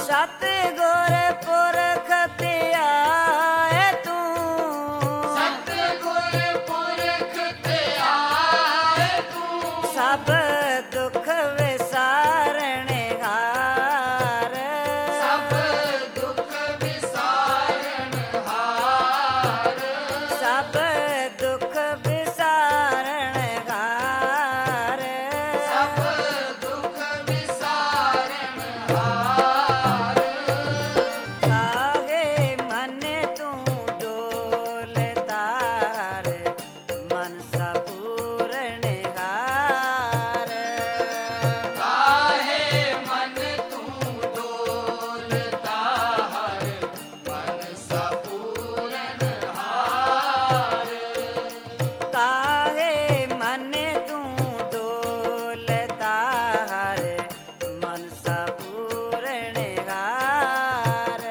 सतगुर पुरख ते आए तू, सतगुर पुरख ते आए तू, सब दुख विसारण हार, सब दुख विसारण हार, सब दुख विसारण हार, सब दुख विसारण हार। काहे मन तू डोलतार, मनसा पूरण हार, काहे मन तू डोलता हर, मनसा पूरन हार। काहे मन तू डोलतार, मनसा पूरण हार,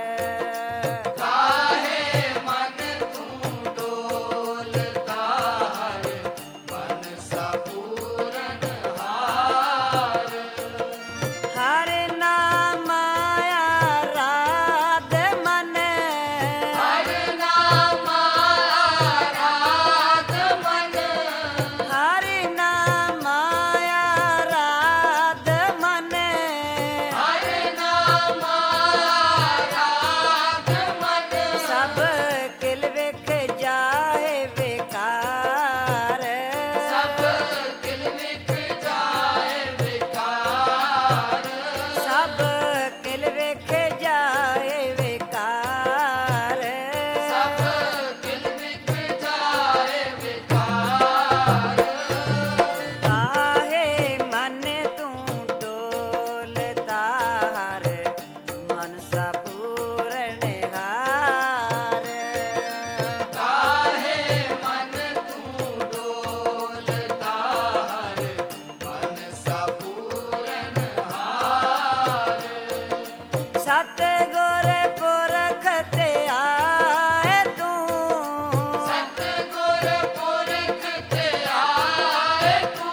काहे मन तू डोलता हर, मनसा पूरन हार। हर नाम आया राध मन, हर नाम आराध मन, हर नाम आया राध मन, हर नाम आराध मन, सब किल विख जाए बेकार, सब किल विख जाए बेकार, सब किल विख जाए बेकार, सब किल विख जाए बेकार। काहे मन तू डोलतार, मनसा पूरण हार, काहे मन तू डोलता हर, मनसा पूरन हार। सतगुर पुरख ते आए तू, सतगुर पुरख ते आए तू,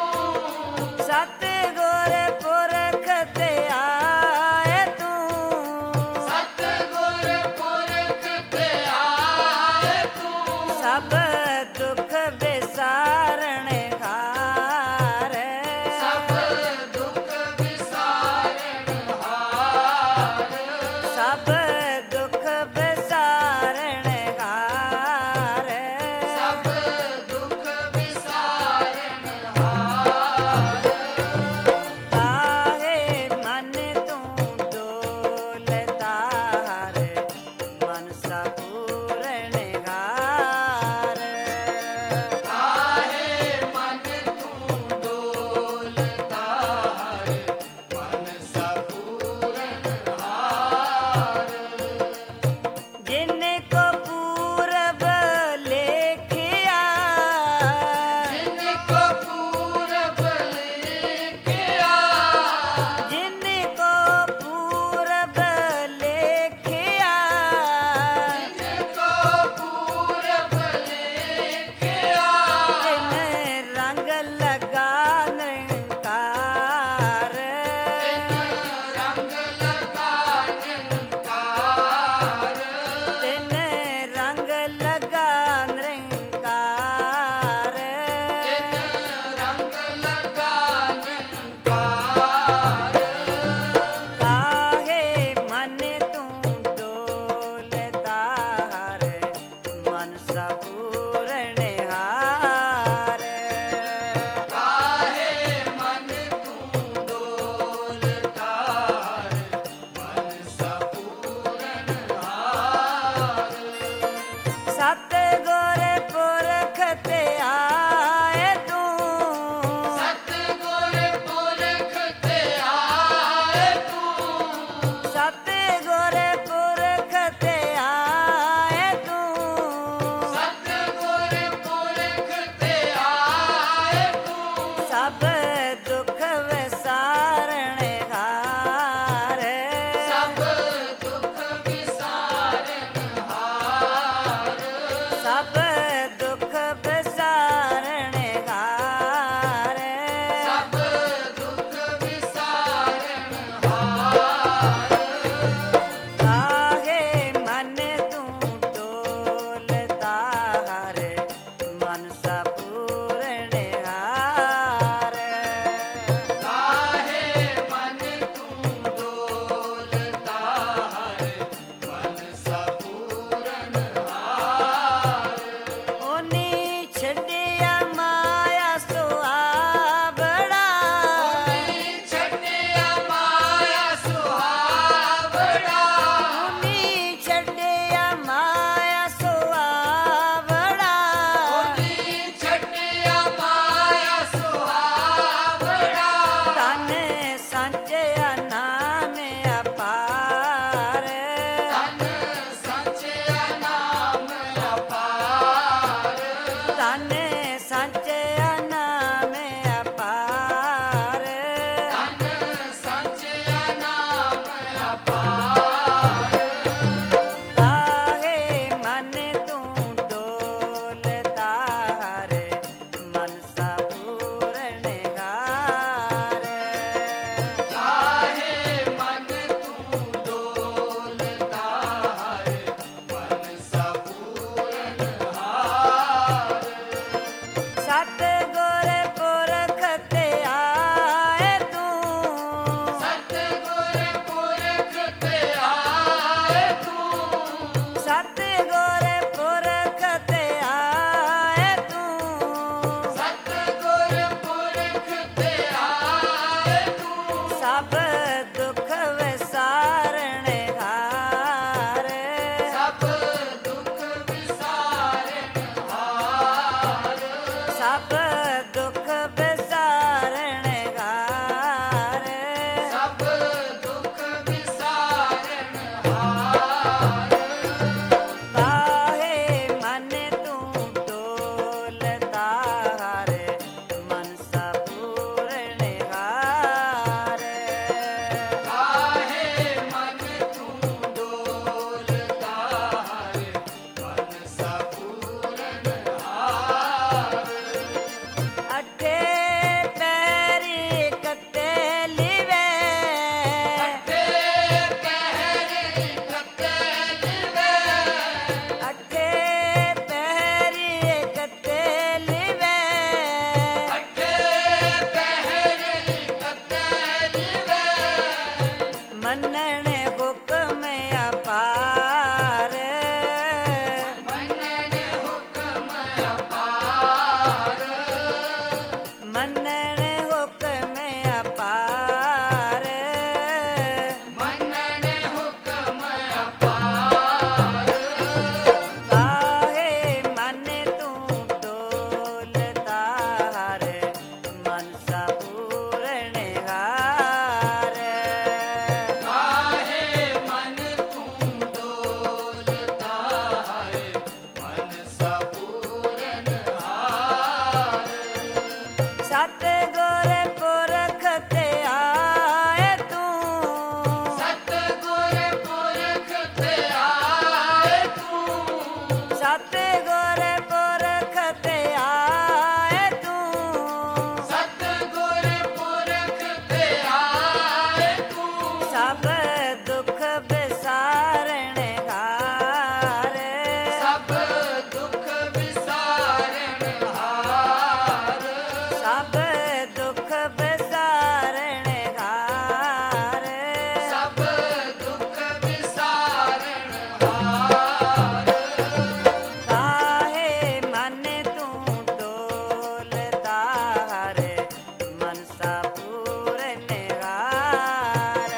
सतगुर पुरख ते आए तू, सतगुर पुरख ते आए तू, सब दुख विसारण हार, सब दुख विसारण हार, सब दुख विसारण हार, सब दुख विसारण हार। काहे मन तू डोलतार, मनसा पूरण हार, काहे मन तू डोलता हर, मनसा पूरन हार। ते आए तू सतगुर पुरख ते आए तू सतगुर पुरख ते आए तू सब दुख बिसारण हार सब दुख विसारण हार सब दुख बिसारण हार सब दुख विसारण हार काहे मन तू डोलता हरे मनसा पूरन हार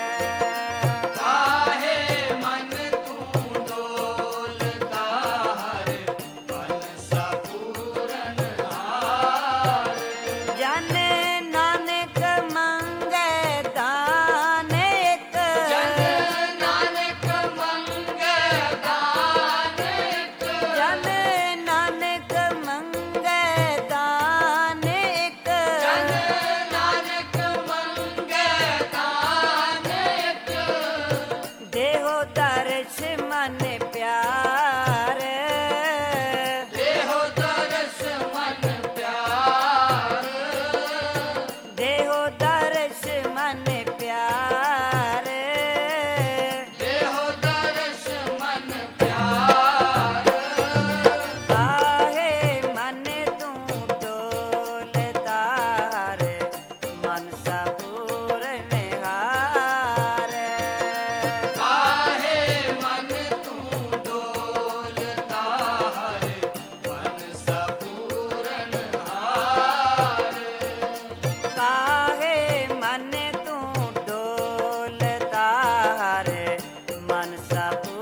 काहे मन तू डोलता हरे मनसा पूरन हार जन नानक मंगे दान एक जन नानक मंगे दान एक जन नानक मंगे दान एक जन नानक मंगे दान एक देहो दर्श मन प्यार देहो दर्श मन प्यार देहो दर्श मन प्यार देहो दर्श मन प्यार काहे मन तू डोलता हरे मनसा पूरन हार काहे मन तू डोलता हरे मनसा पूरन हार काहे मन तू डोलता हरे मनसा